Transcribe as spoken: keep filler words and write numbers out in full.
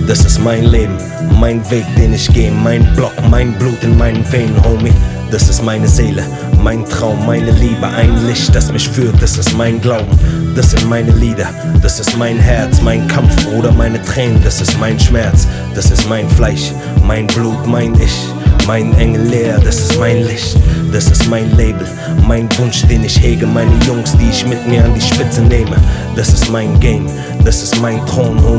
Das ist mein Leben, mein Weg, den ich gehe, mein Block, mein Blut in meinen Venen, Homie. Das ist meine Seele, mein Traum, meine Liebe, ein Licht, das mich führt, das ist mein Glauben. Das sind meine Lieder, das ist mein Herz, mein Kampf, Bruder, meine Tränen, das ist mein Schmerz. Das ist mein Fleisch, mein Blut, mein Ich, mein Engel leer, das ist mein Licht. Das ist mein Label, mein Wunsch, den ich hege, meine Jungs, die ich mit mir an die Spitze nehme. Das ist mein Game, das ist mein Thron, Homie.